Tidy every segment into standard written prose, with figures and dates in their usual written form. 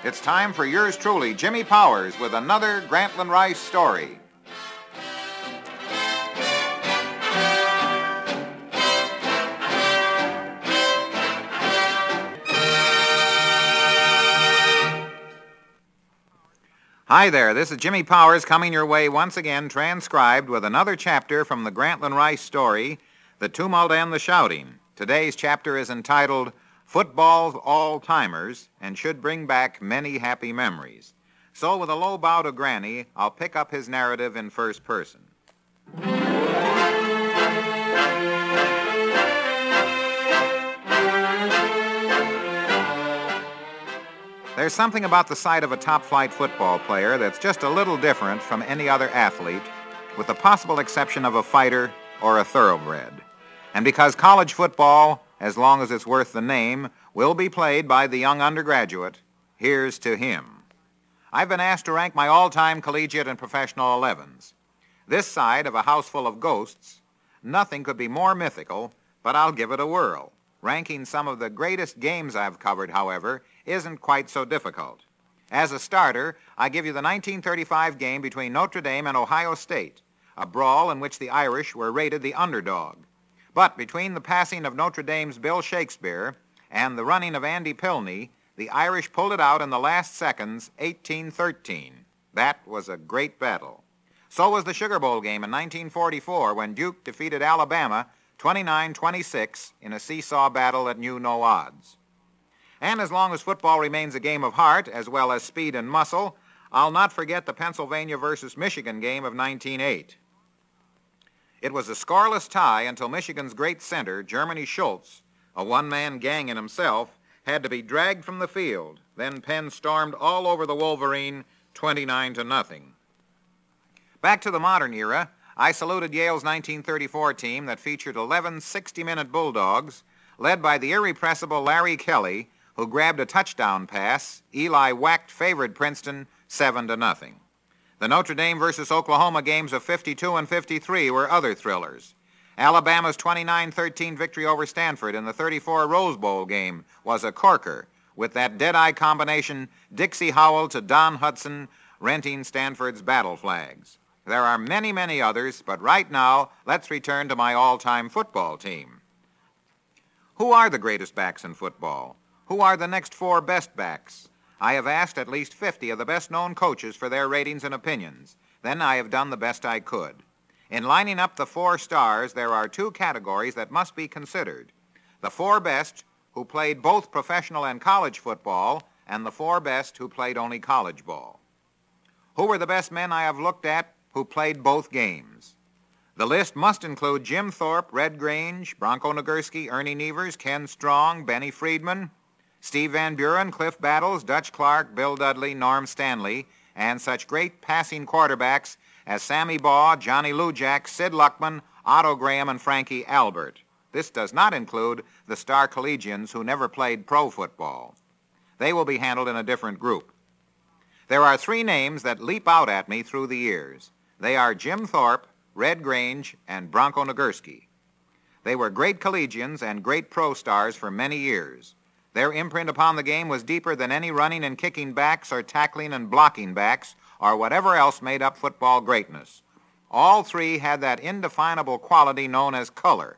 It's time for yours truly, Jimmy Powers, with another Grantland Rice story. Hi there, this is Jimmy Powers coming your way once again, transcribed with another chapter from the Grantland Rice story, The Tumult and the Shouting. Today's chapter is entitled Football's All-Timers and should bring back many happy memories. So with a low bow to Granny, I'll pick up his narrative in first person. There's something about the sight of a top-flight football player that's just a little different from any other athlete, with the possible exception of a fighter or a thoroughbred. And because college football, as long as it's worth the name, will be played by the young undergraduate, here's to him. I've been asked to rank my all-time collegiate and professional 11s. This side of a house full of ghosts, nothing could be more mythical, but I'll give it a whirl. Ranking some of the greatest games I've covered, however, isn't quite so difficult. As a starter, I give you the 1935 game between Notre Dame and Ohio State, a brawl in which the Irish were rated the underdog. But between the passing of Notre Dame's Bill Shakespeare and the running of Andy Pilney, the Irish pulled it out in the last seconds, 18-13. That was a great battle. So was the Sugar Bowl game in 1944 when Duke defeated Alabama 29-26 in a seesaw battle that knew no odds. And as long as football remains a game of heart as well as speed and muscle, I'll not forget the Pennsylvania versus Michigan game of 1908. It was a scoreless tie until Michigan's great center, Germany Schultz, a one-man gang in himself, had to be dragged from the field. Then Penn stormed all over the Wolverine, 29-0. Back to the modern era, I saluted Yale's 1934 team that featured 11 60-minute Bulldogs, led by the irrepressible Larry Kelly, who grabbed a touchdown pass. Eli whacked favored Princeton 7-0. The Notre Dame versus Oklahoma games of 52 and 53 were other thrillers. Alabama's 29-13 victory over Stanford in the 34 Rose Bowl game was a corker, with that dead-eye combination Dixie Howell to Don Hudson renting Stanford's battle flags. There are many, many others, but right now, let's return to my all-time football team. Who are the greatest backs in football? Who are the next four best backs? I have asked at least 50 of the best-known coaches for their ratings and opinions. Then I have done the best I could. In lining up the four stars, there are two categories that must be considered. The four best who played both professional and college football, and the four best who played only college ball. Who were the best men I have looked at who played both games? The list must include Jim Thorpe, Red Grange, Bronco Nagurski, Ernie Nevers, Ken Strong, Benny Friedman, Steve Van Buren, Cliff Battles, Dutch Clark, Bill Dudley, Norm Stanley, and such great passing quarterbacks as Sammy Baugh, Johnny Lujack, Sid Luckman, Otto Graham, and Frankie Albert. This does not include the star collegians who never played pro football. They will be handled in a different group. There are three names that leap out at me through the years. They are Jim Thorpe, Red Grange, and Bronco Nagurski. They were great collegians and great pro stars for many years. Their imprint upon the game was deeper than any running and kicking backs or tackling and blocking backs or whatever else made up football greatness. All three had that indefinable quality known as color.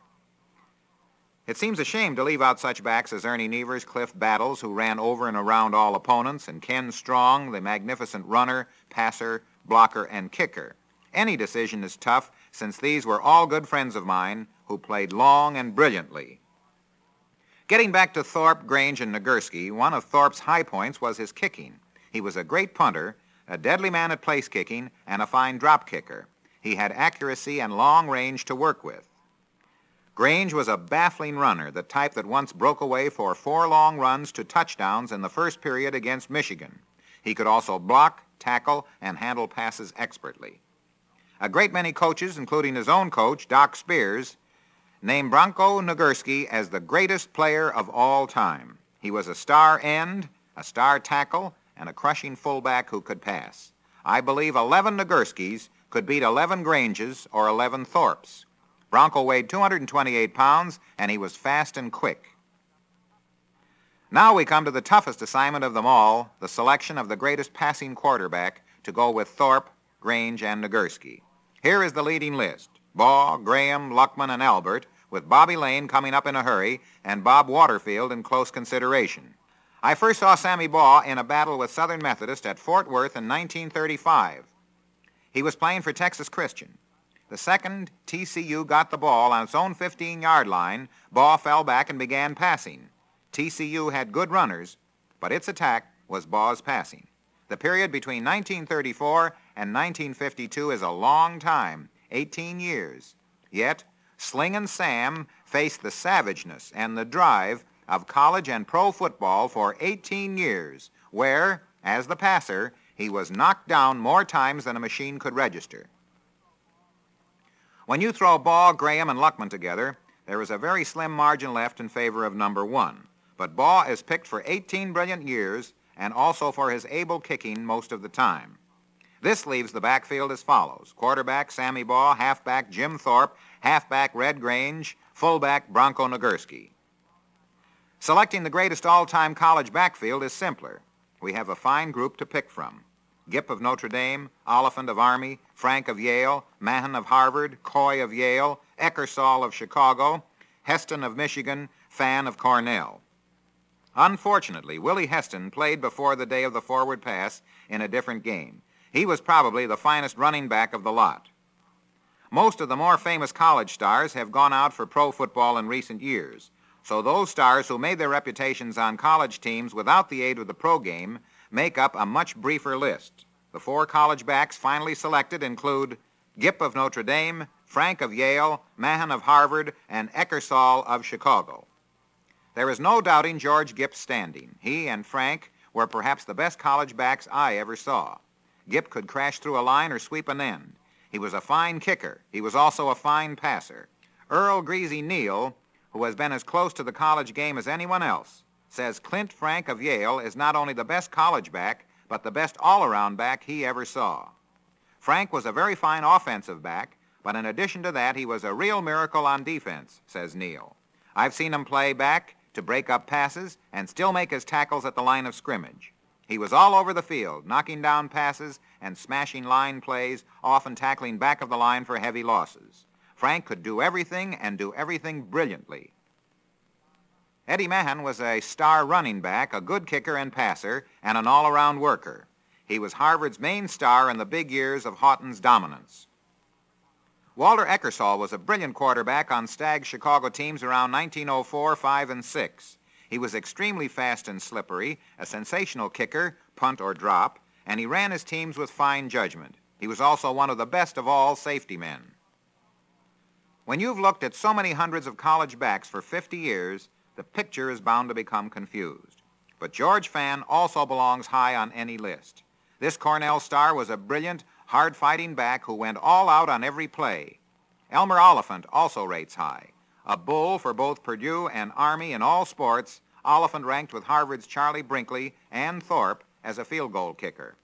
It seems a shame to leave out such backs as Ernie Nevers, Cliff Battles, who ran over and around all opponents, and Ken Strong, the magnificent runner, passer, blocker, and kicker. Any decision is tough, since these were all good friends of mine who played long and brilliantly. Getting back to Thorpe, Grange, and Nagurski, one of Thorpe's high points was his kicking. He was a great punter, a deadly man at place kicking, and a fine drop kicker. He had accuracy and long range to work with. Grange was a baffling runner, the type that once broke away for 4 long runs to touchdowns in the first period against Michigan. He could also block, tackle, and handle passes expertly. A great many coaches, including his own coach, Doc Spears, named Bronco Nagurski as the greatest player of all time. He was a star end, a star tackle, and a crushing fullback who could pass. I believe 11 Nagurskis could beat 11 Granges or 11 Thorpes. Bronco weighed 228 pounds, and he was fast and quick. Now we come to the toughest assignment of them all, the selection of the greatest passing quarterback to go with Thorpe, Grange, and Nagurski. Here is the leading list: Baugh, Graham, Luckman, and Albert, with Bobby Lane coming up in a hurry and Bob Waterfield in close consideration. I first saw Sammy Baugh in a battle with Southern Methodist at Fort Worth in 1935. He was playing for Texas Christian. The second TCU got the ball on its own 15-yard line, Baugh fell back and began passing. TCU had good runners, but its attack was Baugh's passing. The period between 1934 and 1952 is a long time, 18 years. Yet, Slingin' Sam faced the savageness and the drive of college and pro football for 18 years, where, as the passer, he was knocked down more times than a machine could register. When you throw Baugh, Graham, and Luckman together, there is a very slim margin left in favor of number one. But Baugh is picked for 18 brilliant years and also for his able kicking most of the time. This leaves the backfield as follows: quarterback Sammy Baugh, halfback Jim Thorpe, halfback Red Grange, fullback Bronco Nagurski. Selecting the greatest all-time college backfield is simpler. We have a fine group to pick from: Gipp of Notre Dame, Oliphant of Army, Frank of Yale, Mahan of Harvard, Coy of Yale, Eckersall of Chicago, Heston of Michigan, Fan of Cornell. Unfortunately, Willie Heston played before the day of the forward pass in a different game. He was probably the finest running back of the lot. Most of the more famous college stars have gone out for pro football in recent years, so those stars who made their reputations on college teams without the aid of the pro game make up a much briefer list. The four college backs finally selected include Gipp of Notre Dame, Frank of Yale, Mahan of Harvard, and Eckersall of Chicago. There is no doubting George Gipp's standing. He and Frank were perhaps the best college backs I ever saw. Gipp could crash through a line or sweep an end. He was a fine kicker. He was also a fine passer. Earl Greasy Neal, who has been as close to the college game as anyone else, says Clint Frank of Yale is not only the best college back, but the best all-around back he ever saw. Frank was a very fine offensive back, but in addition to that, he was a real miracle on defense, says Neal. I've seen him play back to break up passes and still make his tackles at the line of scrimmage. He was all over the field, knocking down passes and smashing line plays, often tackling back of the line for heavy losses. Frank could do everything and do everything brilliantly. Eddie Mahan was a star running back, a good kicker and passer, and an all-around worker. He was Harvard's main star in the big years of Houghton's dominance. Walter Eckersall was a brilliant quarterback on Stagg's Chicago teams around 1904, 5, and 6. He was extremely fast and slippery, a sensational kicker, punt or drop, and he ran his teams with fine judgment. He was also one of the best of all safety men. When you've looked at so many hundreds of college backs for 50 years, the picture is bound to become confused. But George Fan also belongs high on any list. This Cornell star was a brilliant, hard-fighting back who went all out on every play. Elmer Oliphant also rates high. A bull for both Purdue and Army in all sports, Oliphant ranked with Harvard's Charlie Brinkley and Thorpe as a field goal kicker.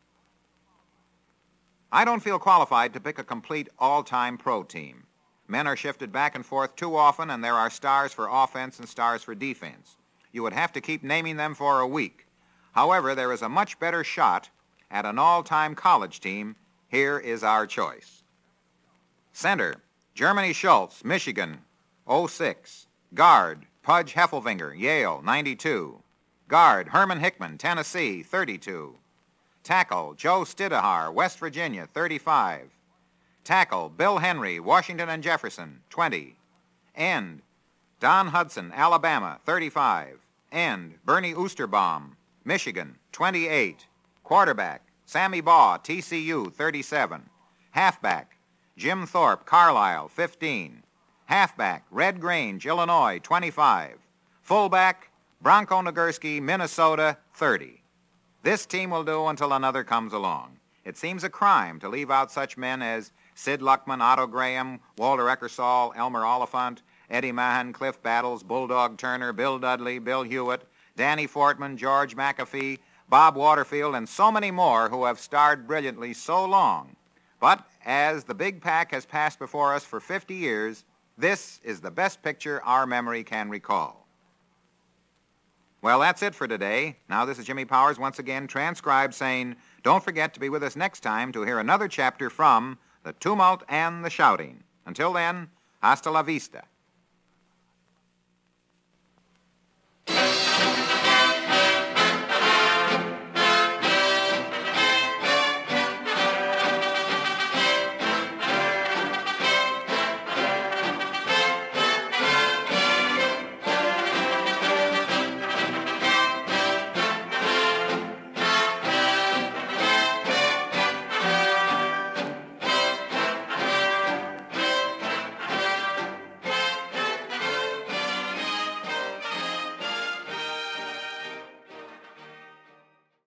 I don't feel qualified to pick a complete all-time pro team. Men are shifted back and forth too often, and there are stars for offense and stars for defense. You would have to keep naming them for a week. However, there is a much better shot at an all-time college team. Here is our choice. Center, Germany Schultz, Michigan, 06. Guard, Pudge Heffelfinger, Yale, 92. Guard, Herman Hickman, Tennessee, 32. Tackle, Joe Stidahar, West Virginia, 35. Tackle, Bill Henry, Washington and Jefferson, 20. End, Don Hudson, Alabama, 35. End, Bernie Oosterbaum, Michigan, 28. Quarterback, Sammy Baugh, TCU, 37. Halfback, Jim Thorpe, Carlisle, 15. Halfback, Red Grange, Illinois, 25. Fullback, Bronco Nagurski, Minnesota, 30. This team will do until another comes along. It seems a crime to leave out such men as Sid Luckman, Otto Graham, Walter Eckersall, Elmer Oliphant, Eddie Mahan, Cliff Battles, Bulldog Turner, Bill Dudley, Bill Hewitt, Danny Fortman, George McAfee, Bob Waterfield, and so many more who have starred brilliantly so long. But as the big pack has passed before us for 50 years, this is the best picture our memory can recall. Well, that's it for today. Now, this is Jimmy Powers once again transcribed saying, don't forget to be with us next time to hear another chapter from The Tumult and the Shouting. Until then, hasta la vista.